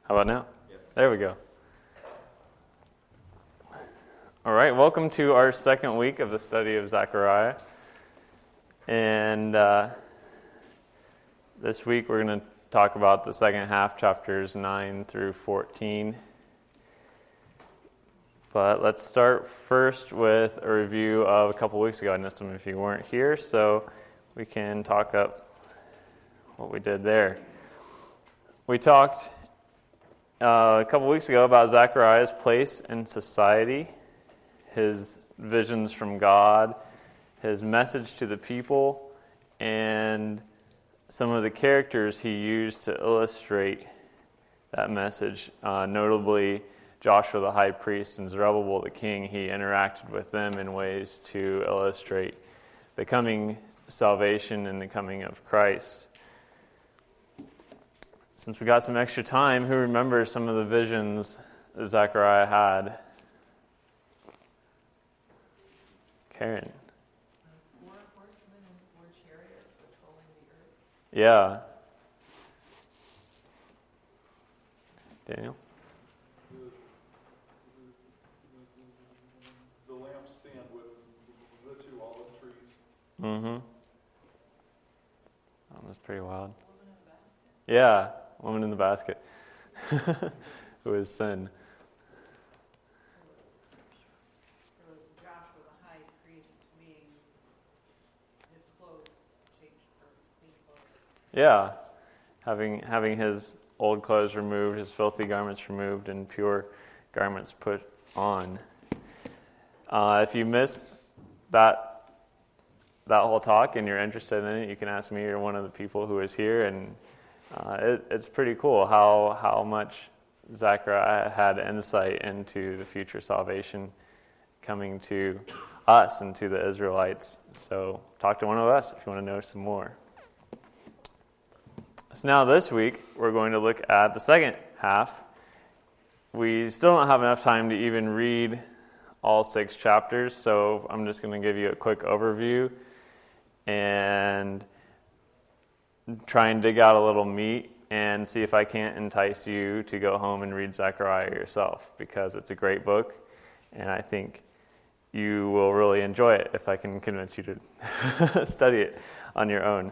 How about now? Yep. There we go. All right, welcome to our second week of the study of Zechariah. And this week we're going to talk about the second half, chapters 9 through 14. But let's start first with a review of a couple weeks ago. I know some of you weren't here, so we can talk up what we did there. We talked a couple weeks ago about Zechariah's place in society, his visions from God, his message to the people, and some of the characters he used to illustrate that message. Notably, Joshua the high priest and Zerubbabel the king, he interacted with them in ways to illustrate the coming salvation and the coming of Christ. Since we got some extra time, who remembers some of the visions that Zechariah had? Karen. 4 horsemen and 4 chariots patrolling the earth. Yeah. Daniel? The lampstand with the 2 olive trees. Mm-hmm. That was pretty wild. Woman in a basket. Yeah, woman in the basket. Who is sin. There was Joshua the high priest being his clothes changed for clean clothes. Yeah, having his old clothes removed, his filthy garments removed, and pure garments put on. If you missed that whole talk and you're interested in it, you can ask me or one of the people who is here, and it's pretty cool how much Zechariah had insight into the future salvation coming to us and to the Israelites. So talk to one of us if you want to know some more. So now this week, we're going to look at the second half. We still don't have enough time to even read all 6 chapters, so I'm just going to give you a quick overview and try and dig out a little meat and see if I can't entice you to go home and read Zechariah yourself, because it's a great book, and I think you will really enjoy it if I can convince you to study it on your own.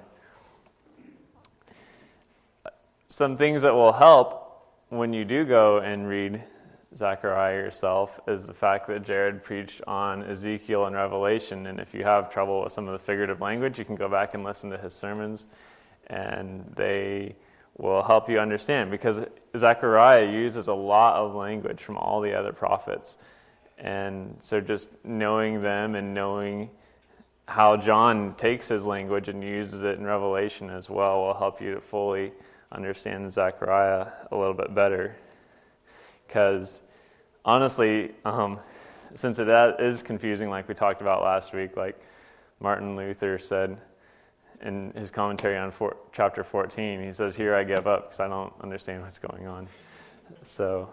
Some things that will help when you do go and read Zechariah yourself is the fact that Jared preached on Ezekiel and Revelation, and if you have trouble with some of the figurative language, you can go back and listen to his sermons, and they will help you understand, because Zechariah uses a lot of language from all the other prophets, and so just knowing them and knowing how John takes his language and uses it in Revelation as well will help you to fully understand Zechariah a little bit better. Because honestly, since it is confusing, like we talked about last week, like Martin Luther said in his commentary on chapter 14, he says, "Here I give up because I don't understand what's going on." So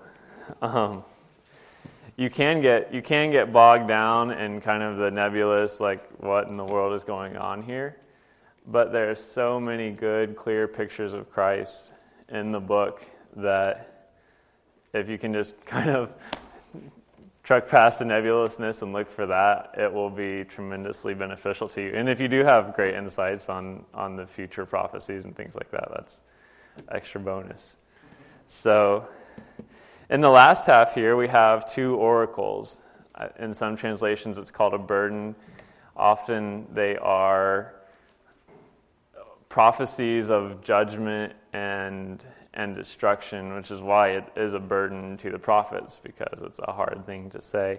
you can get bogged down in kind of the nebulous, like what in the world is going on here. But there's so many good, clear pictures of Christ in the book that if you can just kind of truck past the nebulousness and look for that, it will be tremendously beneficial to you. And if you do have great insights on the future prophecies and things like that, that's extra bonus. So in the last half here, we have 2 oracles. In some translations, it's called a burden. Often they are prophecies of judgment and destruction, which is why it is a burden to the prophets, because it's a hard thing to say.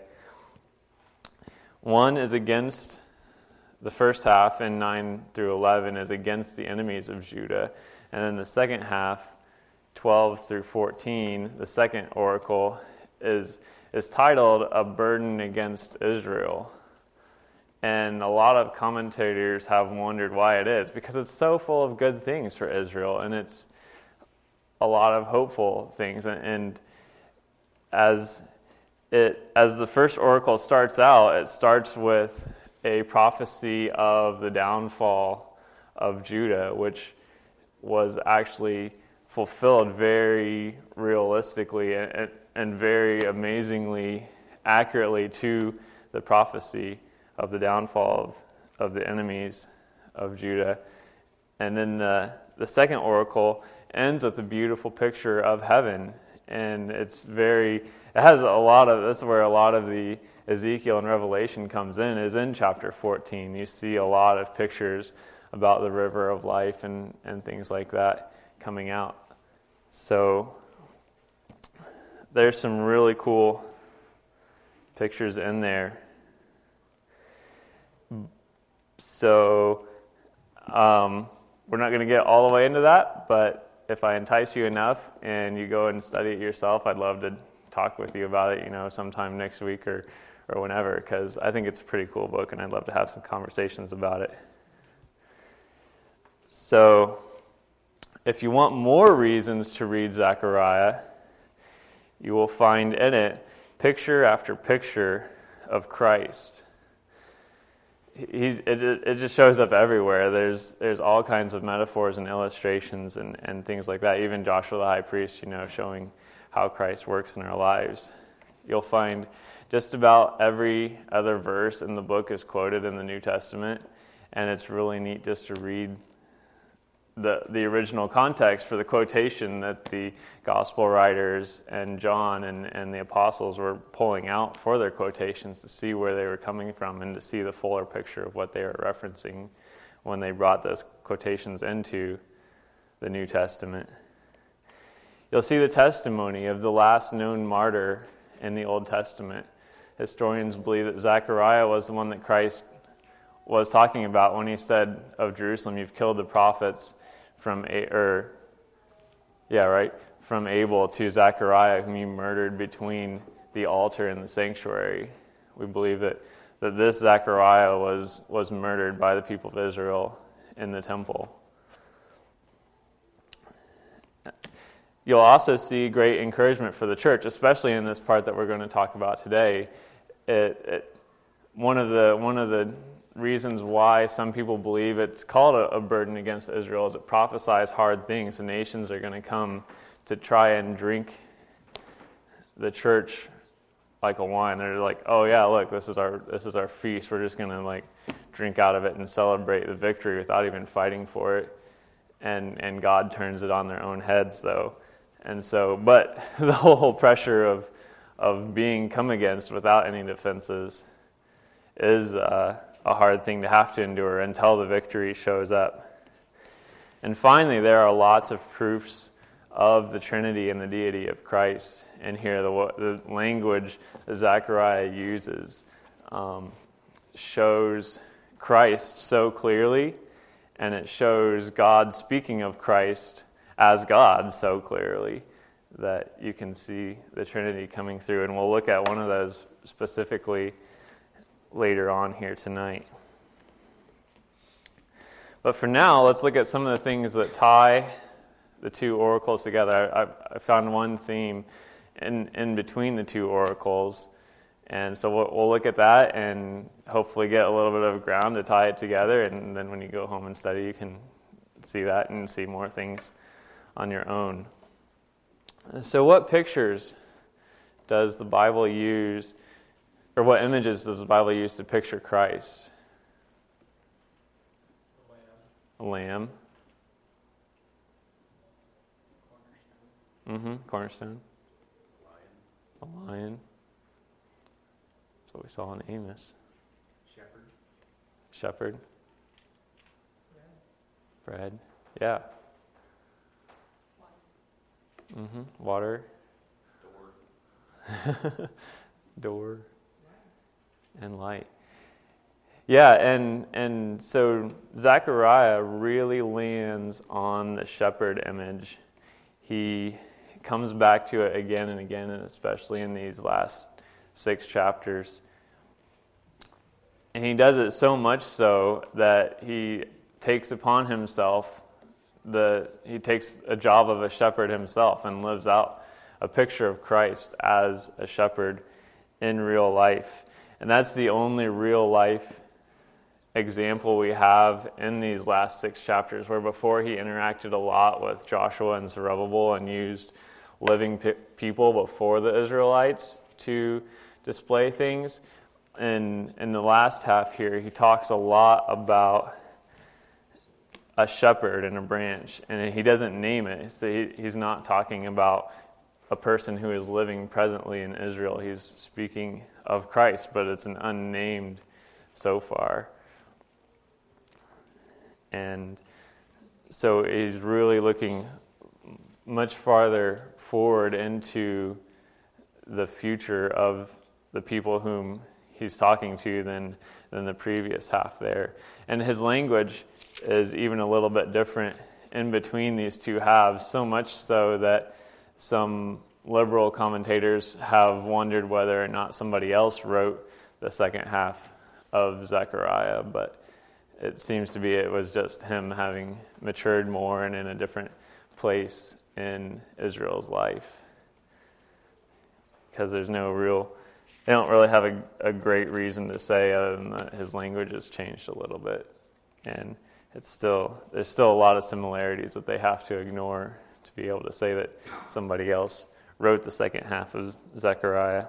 One is against the first half, in 9 through 11, is against the enemies of Judah. And then the second half, 12 through 14, the second oracle, is titled A Burden Against Israel. And a lot of commentators have wondered why it is, because it's so full of good things for Israel, and it's a lot of hopeful things. And as the first oracle starts out, it starts with a prophecy of the downfall of Judah, which was actually fulfilled very realistically and very amazingly accurately to the prophecy of the downfall of the enemies of Judah. And then the second oracle ends with a beautiful picture of heaven. And that's where a lot of the Ezekiel and Revelation comes in, is in chapter 14. You see a lot of pictures about the river of life and things like that coming out. So there's some really cool pictures in there. So we're not going to get all the way into that, but if I entice you enough and you go and study it yourself, I'd love to talk with you about it, sometime next week or whenever, because I think it's a pretty cool book and I'd love to have some conversations about it. So if you want more reasons to read Zechariah, you will find in it picture after picture of Christ. It just shows up everywhere. There's all kinds of metaphors and illustrations and things like that. Even Joshua the high priest, showing how Christ works in our lives. You'll find just about every other verse in the book is quoted in the New Testament, and it's really neat just to read the original context for the quotation that the gospel writers and John and the apostles were pulling out for their quotations, to see where they were coming from and to see the fuller picture of what they were referencing when they brought those quotations into the New Testament. You'll see the testimony of the last known martyr in the Old Testament. Historians believe that Zechariah was the one that Christ was talking about when he said of Jerusalem, "You've killed the prophets from Abel to Zechariah, whom you murdered between the altar and the sanctuary." We believe that this Zechariah was murdered by the people of Israel in the temple. You'll also see great encouragement for the church, especially in this part that we're going to talk about today. One of the reasons why some people believe it's called a burden against Israel is it prophesies hard things. The nations are going to come to try and drink the church like a wine. They're like, "Oh yeah, look, this is our feast. We're just going to drink out of it and celebrate the victory without even fighting for it." And God turns it on their own heads, though. And so, but the whole pressure of being come against without any defenses is a hard thing to have to endure until the victory shows up. And finally, there are lots of proofs of the Trinity and the deity of Christ. And here, the language that Zechariah uses shows Christ so clearly, and it shows God speaking of Christ as God so clearly that you can see the Trinity coming through. And we'll look at one of those specifically later on here tonight. But for now, let's look at some of the things that tie the two oracles together. I found one theme in between the two oracles, and so we'll look at that and hopefully get a little bit of ground to tie it together, and then when you go home and study, you can see that and see more things on your own. So what pictures does the Bible use, or what images does the Bible use to picture Christ? A lamb. Cornerstone. A lion. That's what we saw in Amos. Shepherd. Bread. Yeah. Water. Door. And light. Yeah, and so Zechariah really lands on the shepherd image. He comes back to it again and again, and especially in these last 6 chapters. And he does it so much so that he takes upon himself he takes a job of a shepherd himself and lives out a picture of Christ as a shepherd in real life. And that's the only real life example we have in these last 6 chapters, where before he interacted a lot with Joshua and Zerubbabel and used living people before the Israelites to display things. And in the last half here, he talks a lot about a shepherd and a branch, and he doesn't name it. So he's not talking about a person who is living presently in Israel. He's speaking of Christ, but it's an unnamed so far. And so he's really looking much farther forward into the future of the people whom he's talking to than the previous half there. And his language is even a little bit different in between these two halves, so much so that some liberal commentators have wondered whether or not somebody else wrote the second half of Zechariah, but it seems to be it was just him having matured more and in a different place in Israel's life. Because they don't really have a great reason to say other than that his language has changed a little bit. And there's still a lot of similarities that they have to ignore to be able to say that somebody else wrote the second half of Zechariah.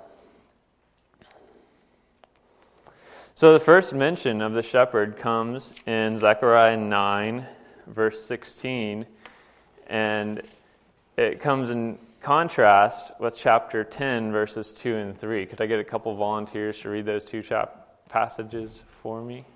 So the first mention of the shepherd comes in Zechariah 9, verse 16, and it comes in contrast with chapter 10, verses 2 and 3. Could I get a couple volunteers to read those two passages for me?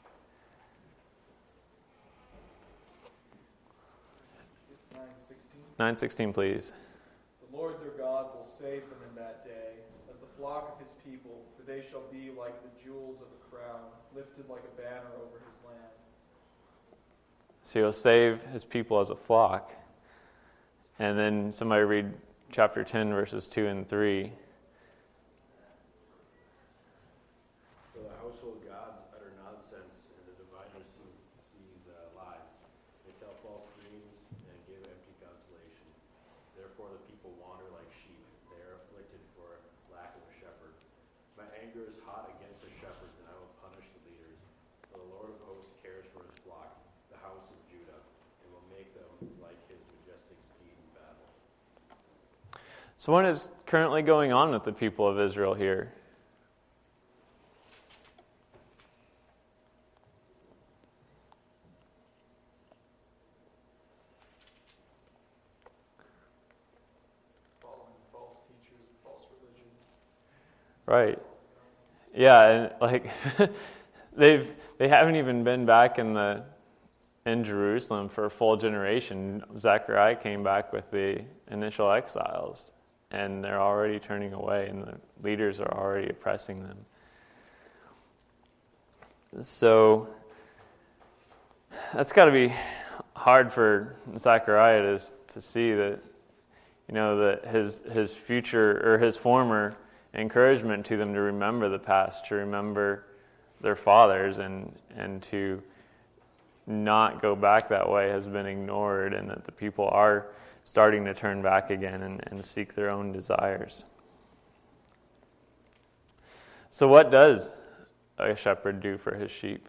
9:16, please. The Lord their God will save them in that day, as the flock of his people, for they shall be like the jewels of a crown, lifted like a banner over his land. So he'll save his people as a flock. And then somebody read chapter 10, verses 2 and 3. For the household gods utter nonsense, and the diviner sees lies. They tell false dreams and give empty consolation. Therefore the people wander like sheep. They are afflicted for lack of a shepherd. My anger is hot against the shepherds, and I will punish the leaders. For the Lord of hosts cares for his flock, the house of Judah, and will make them like his majestic steed in battle. So what is currently going on with the people of Israel here? Following false teachers and false religion. Right. Yeah, and they haven't even been back in Jerusalem for a full generation. Zechariah came back with the initial exiles, and they're already turning away, and the leaders are already oppressing them. So that's got to be hard for Zechariah to see that, that his future or his former encouragement to them to remember the past, to remember their fathers, and to not go back that way has been ignored, and that the people are starting to turn back again and seek their own desires. So what does a shepherd do for his sheep?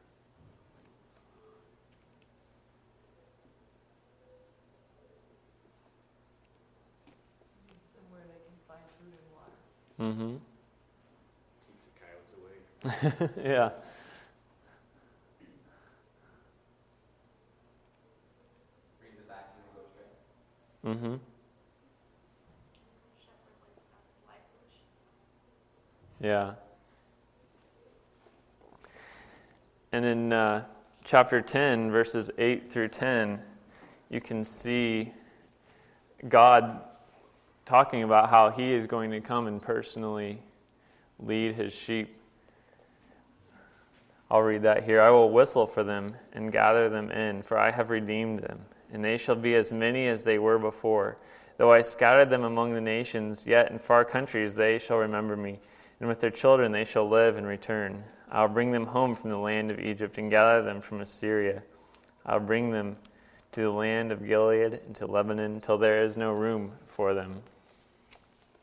Where they can find food and water. Mm-hmm. Keep the coyotes away. Yeah. Brings it back and goes straight. Mm-hmm. Yeah. And in chapter 10, verses 8 through 10, you can see God talking about how he is going to come and personally lead his sheep. I'll read that here. I will whistle for them and gather them in, for I have redeemed them, and they shall be as many as they were before. Though I scattered them among the nations, yet in far countries they shall remember me, and with their children they shall live and return. I will bring them home from the land of Egypt and gather them from Assyria. I will bring them to the land of Gilead and to Lebanon till there is no room for them.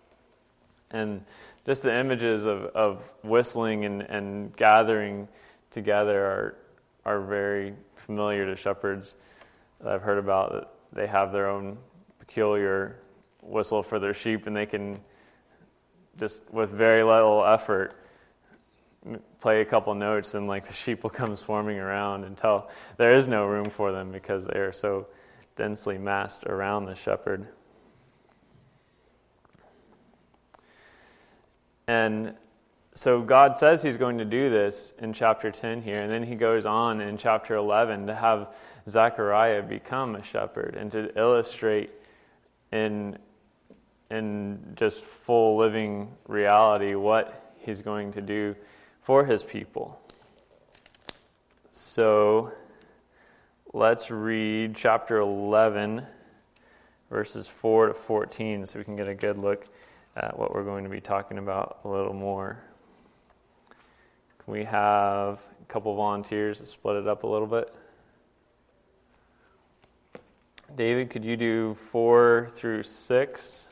And just the images of whistling and gathering together are very familiar to shepherds that I've heard about. That they have their own peculiar whistle for their sheep, and they can just with very little effort play a couple notes, and like the sheep will come swarming around until there is no room for them because they are so densely massed around the shepherd. And so God says he's going to do this in chapter 10 here, and then he goes on in chapter 11 to have Zechariah become a shepherd and to illustrate in just full living reality what he's going to do for his people. So let's read chapter 11, verses 4 to 14, so we can get a good look at what we're going to be talking about a little more. Can we have a couple volunteers to split it up a little bit? David, could you do 4 through 6?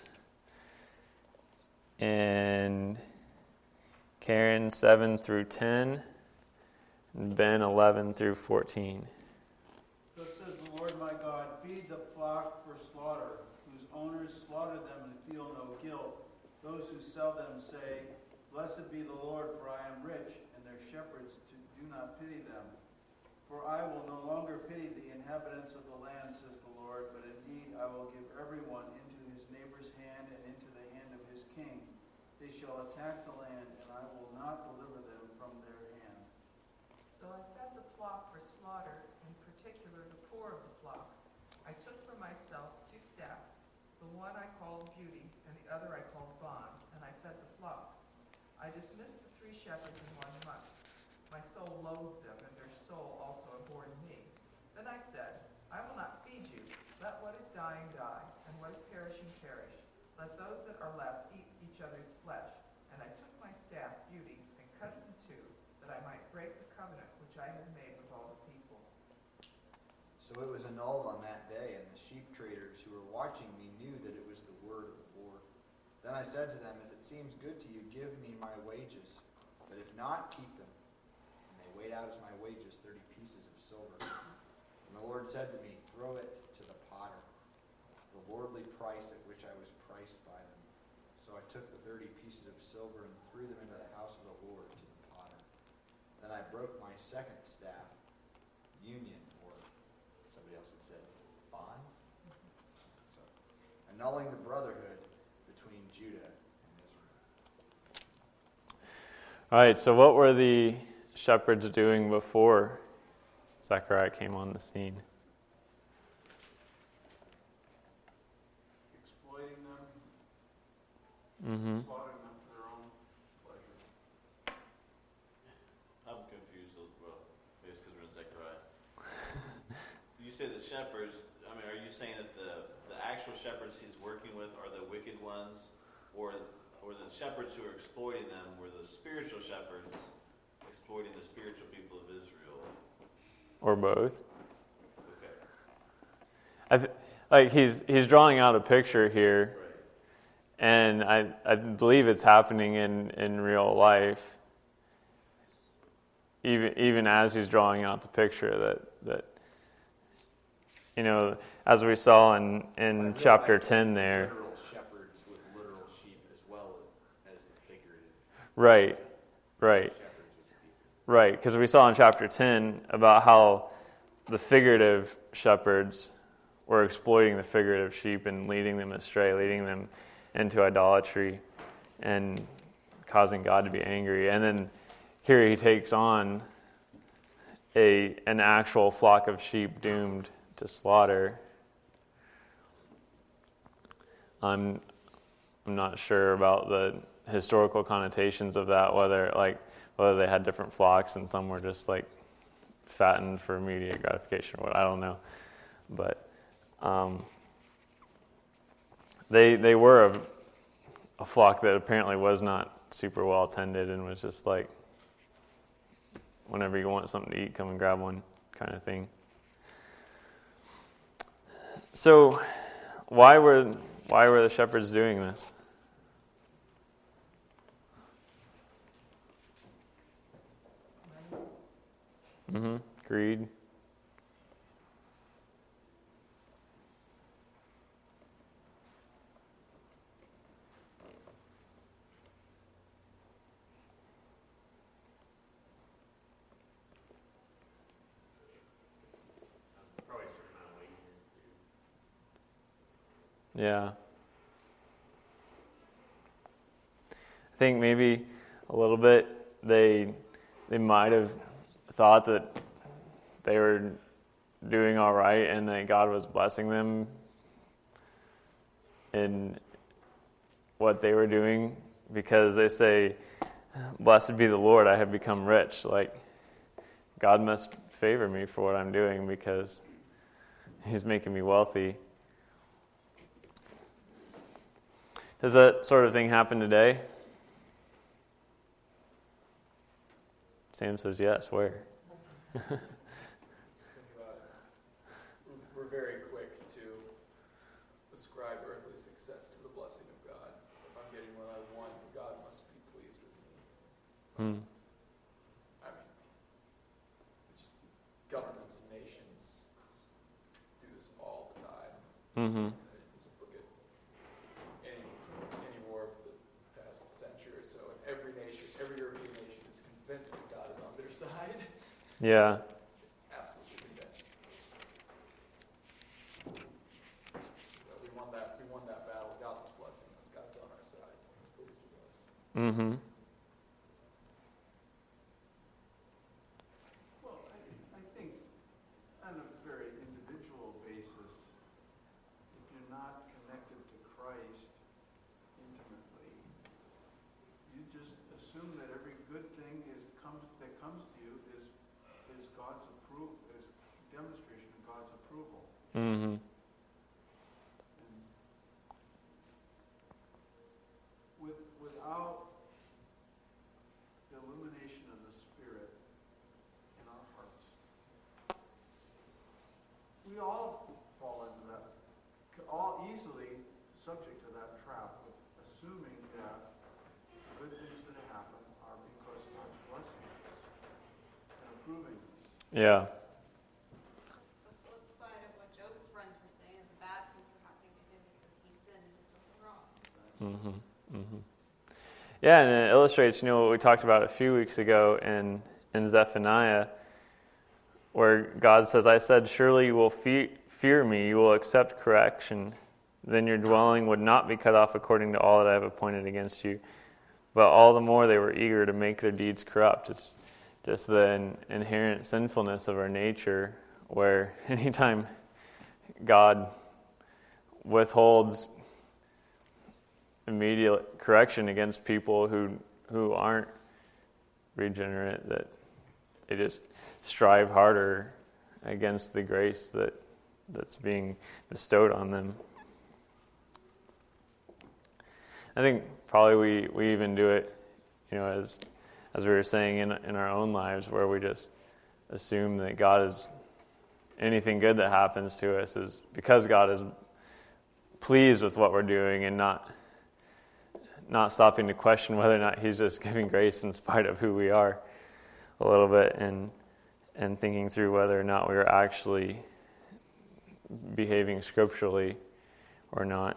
And Karen, 7 through 10. And Ben, 11 through 14. Thus says the Lord my God, feed the flock for slaughter, whose owners slaughter them and feel no guilt. Those who sell them say, blessed be the Lord, for I am rich, and their shepherds do not pity them. For I will no longer pity the inhabitants of the land, says the Lord, but indeed I will give everyone into his neighbor's hand and into the hand of his king. They shall attack the land, and I will not deliver them from their hand. So I fed the flock for slaughter, in particular the poor of the flock. I took for myself 2 staffs, the one I called Beauty, and the other I called Bonds, and I fed the flock. I dismissed the 3 shepherds in 1 month. My soul loathed them, and their soul also abhorred me. Then I said, I will not feed you. Let what is dying die, and what is perishing perish. Let those that are left eat each other's flesh. And I took my staff, Beauty, and cut it in 2, that I might break the covenant which I had made with all the people. So it was annulled on that day, and the sheep traders who were watching me knew that it was the word of the Lord. Then I said to them, if it seems good to you, give me my wages, but if not, keep them. And they weighed out as my wages 30 pieces of silver. And the Lord said to me, throw it to the potter, the lordly price at which I was priced by them. So I took the 30 pieces of silver and threw them into the house of the Lord to the potter. Then I broke my second staff, union, or somebody else had said bond, so, annulling the brotherhood between Judah and Israel. All right, so what were the shepherds doing before Zechariah came on the scene? Exploiting them, Mm-hmm. slaughtering them for their own pleasure. I'm confused, well, maybe it's because we're in Zechariah. You say the shepherds, I mean, are you saying that the actual shepherds he's working with are the wicked ones, or the shepherds who are exploiting them were the spiritual shepherds exploiting the spiritual people of Israel? Or both? Okay. Like he's drawing out a picture here, Right. and I believe it's happening in real life. Even as he's drawing out the picture that you know, as we saw in chapter 10 there. Literal shepherds with literal sheep as well as the figurative Right. shepherds with the people. Right, because we saw in chapter 10 about how the figurative shepherds were exploiting the figurative sheep and leading them astray, leading them into idolatry and causing God to be angry. And then here he takes on an actual flock of sheep doomed to slaughter. I'm not sure about the historical connotations of that, whether they had different flocks and some were just like fattened for immediate gratification or what, I don't know. But they were a flock that apparently was not super well tended and was just like, whenever you want something to eat, come and grab one kind of thing. So why were the shepherds doing this? Greed. Probably a certain amount of laziness too. Yeah. I think maybe a little bit they might have thought that they were doing all right and that God was blessing them in what they were doing, because they say, "Blessed be the Lord, I have become rich." Like, God must favor me for what I'm doing because He's making me wealthy. Does that sort of thing happen today? Sam says yes. Where? Just think about it. We're very quick to ascribe earthly success to the blessing of God. If I'm getting what I want, God must be pleased with me. I mean, just governments and nations do this all the time. Just look at any war of the past century or so, and every European nation is convinced that God is on their side. Yeah. Absolutely convinced. But we won that battle. God was blessing us. God's on our side. He's pleased with us. Well, I think on a very individual basis, if you're not connected to Christ intimately, you just assume that every good thing that comes to you is God's approval, is demonstration of God's approval. And without the illumination of the Spirit in our hearts, we all fall into that, all easily subject to that trap of assuming that good things that happen are because God's blessing us and approving us. Yeah. The flip side of what Job's friends were saying, the bad things were happening to him because he sinned and did something wrong. Yeah, and it illustrates, what we talked about a few weeks ago in Zephaniah, where God says, "I said, surely you will fear me, you will accept correction. Then your dwelling would not be cut off according to all that I have appointed against you." But all the more they were eager to make their deeds corrupt. It's just the inherent sinfulness of our nature, where anytime God withholds immediate correction against people who aren't regenerate, that they just strive harder against the grace that's being bestowed on them. I think probably we even do it, as we were saying in our own lives, where we just assume that God is, anything good that happens to us is because God is pleased with what we're doing, and not stopping to question whether or not He's just giving grace in spite of who we are a little bit, and thinking through whether or not we are actually behaving scripturally or not.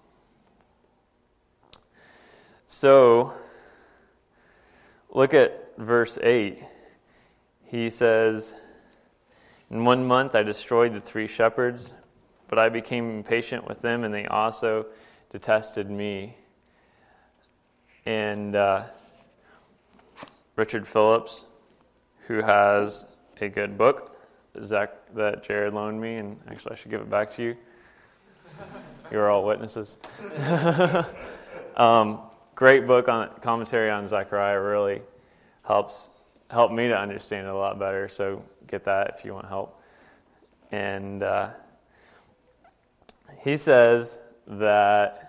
So, look at verse 8. He says, "In 1 month I destroyed the 3 shepherds, but I became impatient with them, and they also detested me." And Richard Phillips, who has a good book that Jared loaned me, and actually I should give it back to you. You are all witnesses. Great book on commentary on Zechariah. Really helped me to understand it a lot better. So get that if you want help. And he says that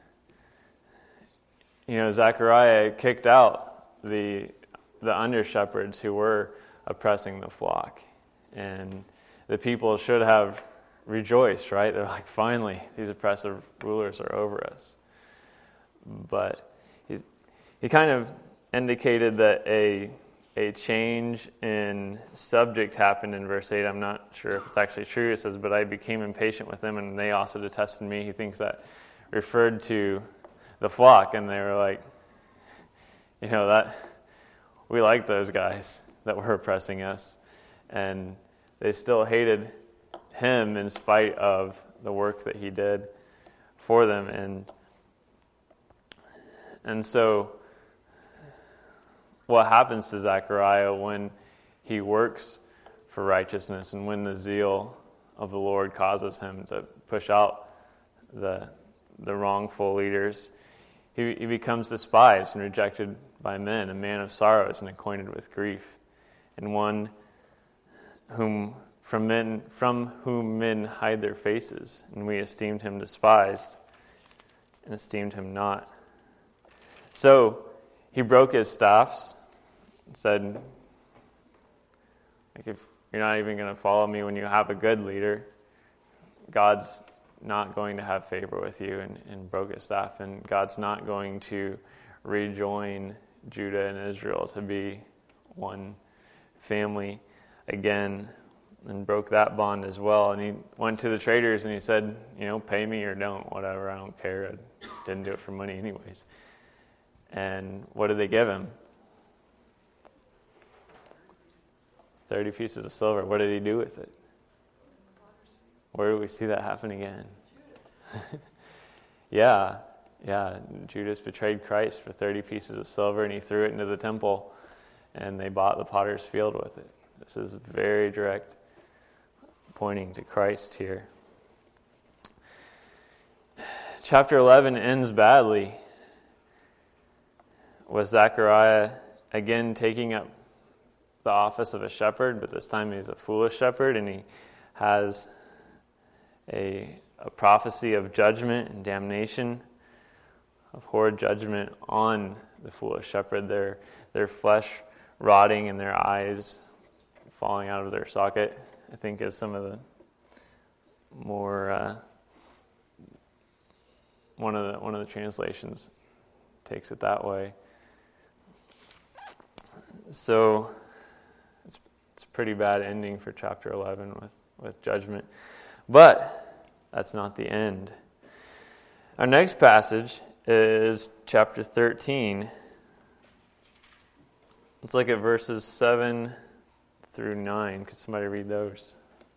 Zechariah kicked out the under shepherds who were oppressing the flock, and the people should have rejoiced, right? They're like, finally, these oppressive rulers are over us. But he kind of indicated that a a change in subject happened in verse 8. I'm not sure if it's actually true. It says, but I became impatient with them, and they also detested me. He thinks that referred to the flock, and they were like, that we like those guys that were oppressing us. And they still hated him in spite of the work that he did for them. And so what happens to Zechariah when he works for righteousness and when the zeal of the Lord causes him to push out the wrongful leaders? He becomes despised and rejected by men, a man of sorrows and acquainted with grief, and one from whom men hide their faces, and we esteemed him despised and esteemed him not. So he broke his staffs and said, if you're not even going to follow me when you have a good leader, God's not going to have favor with you, and broke his staff, and God's not going to rejoin Judah and Israel to be one family again, and broke that bond as well. And he went to the traders and he said, pay me or don't, whatever, I don't care. I didn't do it for money anyways. And what did they give him? 30 pieces of silver. What did he do with it? Where do we see that happen again? Yeah. Judas betrayed Christ for 30 pieces of silver, and he threw it into the temple, and they bought the potter's field with it. This is very direct, pointing to Christ here. Chapter 11 ends badly with Zechariah again taking up the office of a shepherd, but this time he's a foolish shepherd, and he has a prophecy of judgment and damnation, of horrid judgment on the foolish shepherd, their flesh rotting and their eyes falling out of their socket, I think, is some of the more one of the translations takes it that way. So it's a pretty bad ending for chapter 11 with judgment. But that's not the end. Our next passage is chapter 13. Let's look at verses 7 through 9. Could somebody read those?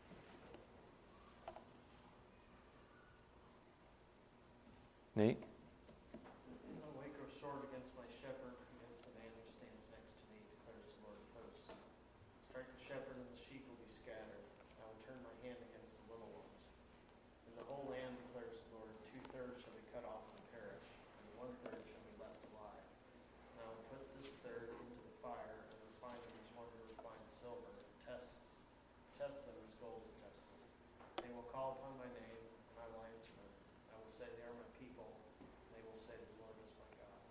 Nate? No wake or sword against my shepherd, against the man who stands next to me, declares the Lord of hosts. Strike the shepherd and the sheep will be scattered. I will turn my hand against the little ones. In the whole land, declares the Lord, 2/3 shall be cut off and perish, and 1/3 shall be left alive. And I will put this third into the fire, and refine them as one who refines silver, test them as gold is tested. They will call upon my name, and I will answer them. I will say, they are my people. They will say, the Lord is my God.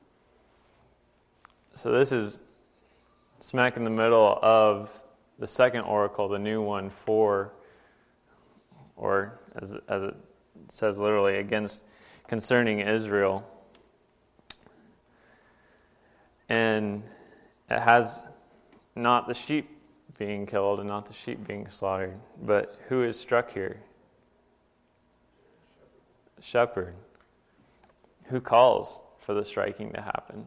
So this is smack in the middle of the second oracle, the new one for, or as it says literally, concerning Israel. And it has not the sheep being killed and not the sheep being slaughtered, but who is struck here? Shepherd. Who calls for the striking to happen?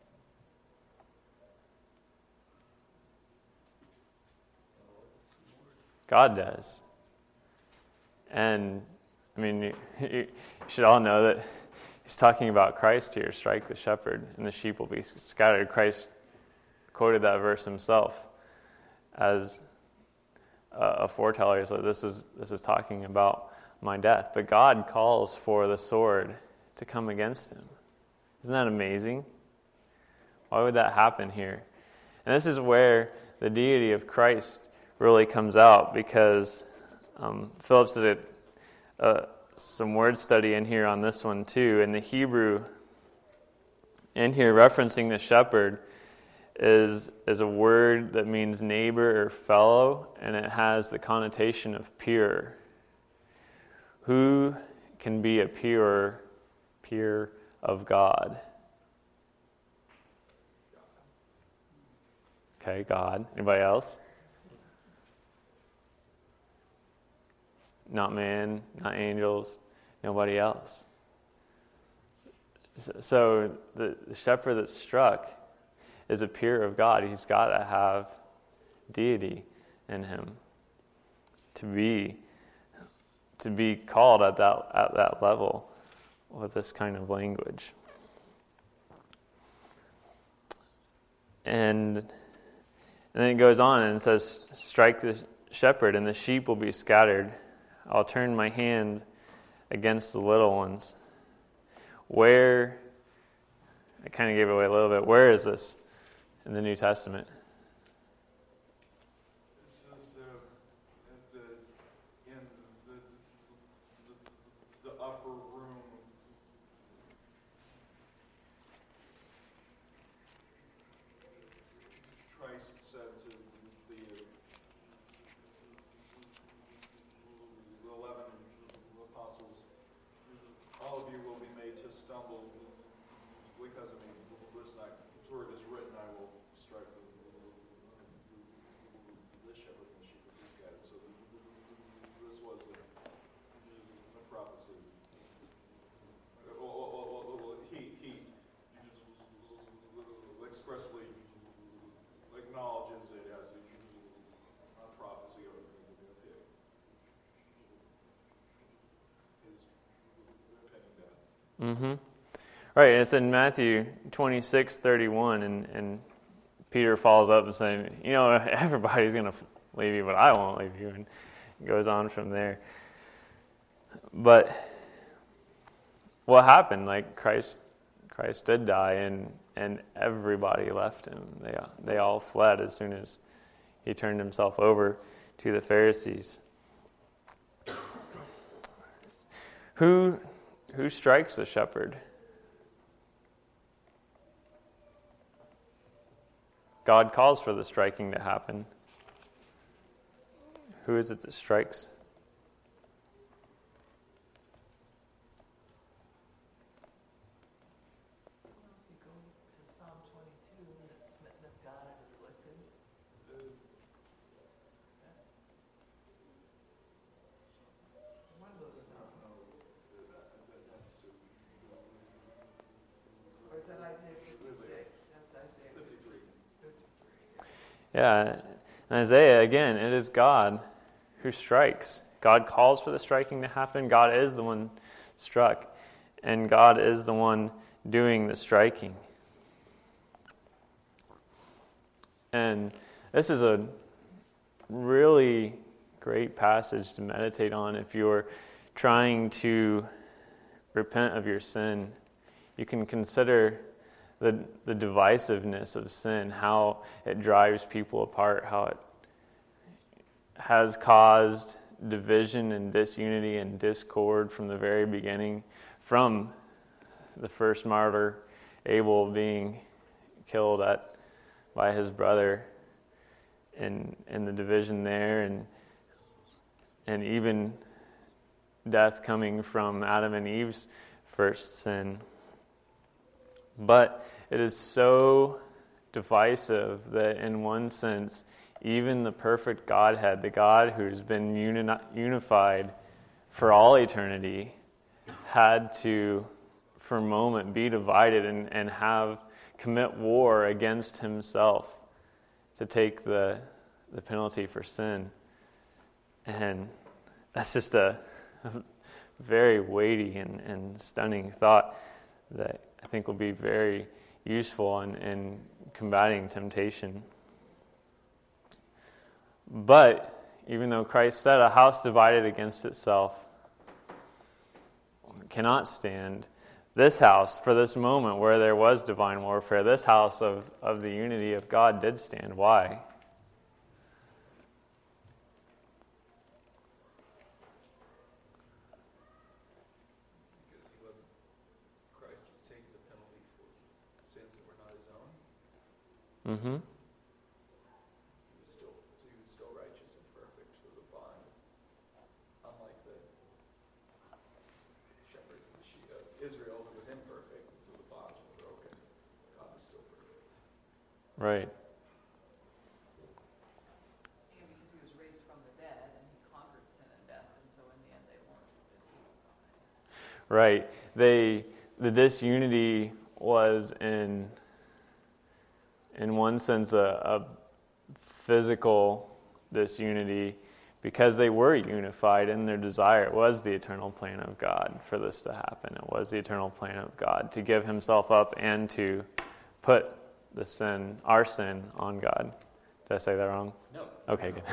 God does. And, I mean, you should all know that he's talking about Christ here. Strike the shepherd, and the sheep will be scattered. Christ quoted that verse himself as a foreteller. So this is talking about my death. But God calls for the sword to come against him. Isn't that amazing? Why would that happen here? And this is where the deity of Christ really comes out, because Phillips did some word study in here on this one too. In the Hebrew, in here referencing the shepherd is a word that means neighbor or fellow, and it has the connotation of peer. Who can be a peer of God? Okay, God. Anybody else? Not man, not angels, nobody else. So the shepherd that's struck is a peer of God. He's got to have deity in him to be called at that level with this kind of language. And then it goes on and it says, strike the shepherd and the sheep will be scattered. I'll turn my hand against the little ones. Where, I kind of gave it away a little bit, where is this in the New Testament? This is in the upper room. Christ said to the 11 apostles, all of you will be made to stumble because of me. Listen, for it is written, I will strike the shepherd and the sheep will be scattered. So this was a prophecy. He expressly acknowledges it as a prophecy of his impending death. Mm-hmm. Right, it's in Matthew 26:31, and Peter follows up and saying, everybody's going to leave you, but I won't leave you, and goes on from there. But what happened? Like Christ did die, and everybody left him. They all fled as soon as he turned himself over to the Pharisees. Who strikes the shepherd? God calls for the striking to happen. Who is it that strikes? If you go to Psalm 22, isn't it smitten of God and afflicted? One of those psalms. Or is that Isaiah 56? That's Isaiah 53. Yeah, in Isaiah, again, it is God who strikes. God calls for the striking to happen. God is the one struck. And God is the one doing the striking. And this is a really great passage to meditate on if you're trying to repent of your sin. You can consider the divisiveness of sin, how it drives people apart, how it has caused division and disunity and discord from the very beginning, from the first martyr, Abel, being killed by his brother, and the division there, and even death coming from Adam and Eve's first sin. But it is so divisive that in one sense, even the perfect Godhead, the God who's been unified for all eternity, had to, for a moment, be divided and commit war against himself to take the penalty for sin. And that's just a very weighty and stunning thought that I think will be very useful in combating temptation. But even though Christ said a house divided against itself cannot stand, this house, for this moment where there was divine warfare, this house of the unity of God did stand. Why? Mm-hmm. He was still righteous and perfect through the bond, unlike the shepherds of the sheep of Israel, who was imperfect, and so the bonds were broken. God was still perfect. Right. Right. The disunity was in one sense a physical disunity, because they were unified in their desire. It was the eternal plan of God for this to happen. It was the eternal plan of God to give himself up and to put our sin on God. Did I say that wrong? No. Okay, good.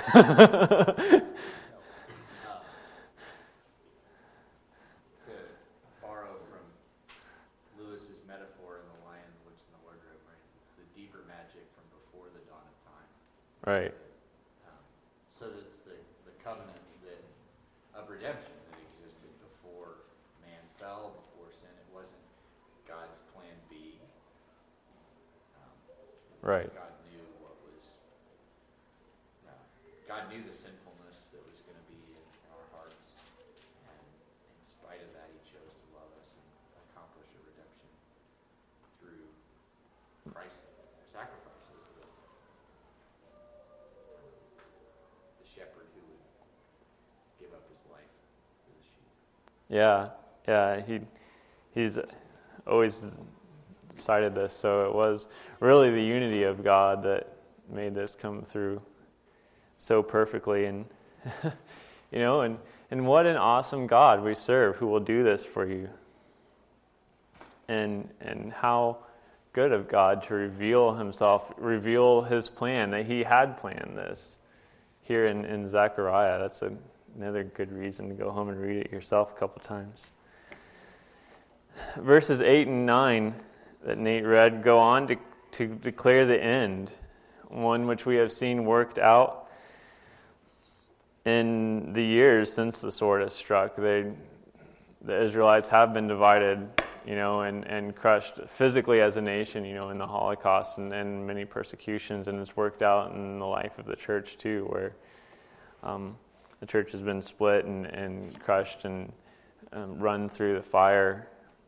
To borrow from Lewis's metaphor in The Lion, the Witch, and the Wardrobe, right? It's the deeper magic from before the dawn of time. Right. So that's the covenant of redemption that existed before man fell, before sin. It wasn't God's plan B. Right. God knew God knew the sinfulness that was going to be in our hearts, and in spite of that, he chose to love us and accomplish a redemption through Christ's sacrifices. The shepherd who would give up his life for the sheep. Yeah. He's always decided this, so it was really the unity of God that made this come through so perfectly. And and what an awesome God we serve, who will do this for you. And how good of God to reveal his plan, that he had planned this here in Zechariah. That's another good reason to go home and read it yourself a couple times. Verses 8 and 9 that Nate read go on to declare the end, one which we have seen worked out in the years since the sword has struck. The Israelites have been divided, and crushed physically as a nation, in the Holocaust and many persecutions, and it's worked out in the life of the church too, where the church has been split and crushed and run through the fire.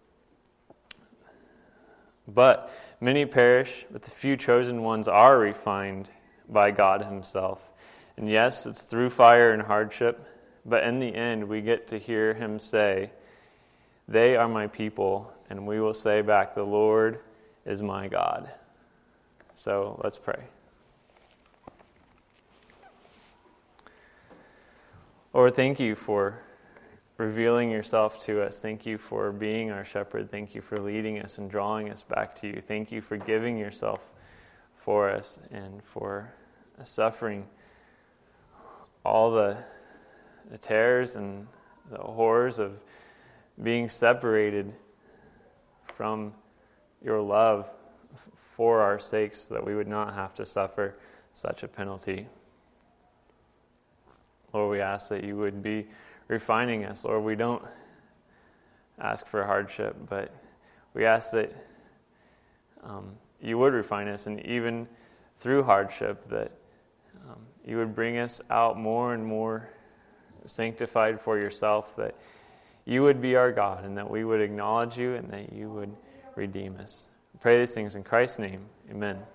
But many perish, but the few chosen ones are refined by God himself. And yes, it's through fire and hardship, but in the end we get to hear him say, "They are my people," and we will say back, "The Lord is my God." So let's pray. Lord, thank you for revealing yourself to us. Thank you for being our shepherd. Thank you for leading us and drawing us back to you. Thank you for giving yourself for us and for suffering all the terrors and the horrors of being separated from your love for our sakes, so that we would not have to suffer such a penalty. Lord, we ask that you would be refining us. Lord, we don't ask for hardship, but we ask that you would refine us, and even through hardship, that you would bring us out more and more sanctified for yourself, that you would be our God, and that we would acknowledge you, and that you would redeem us. I pray these things in Christ's name. Amen.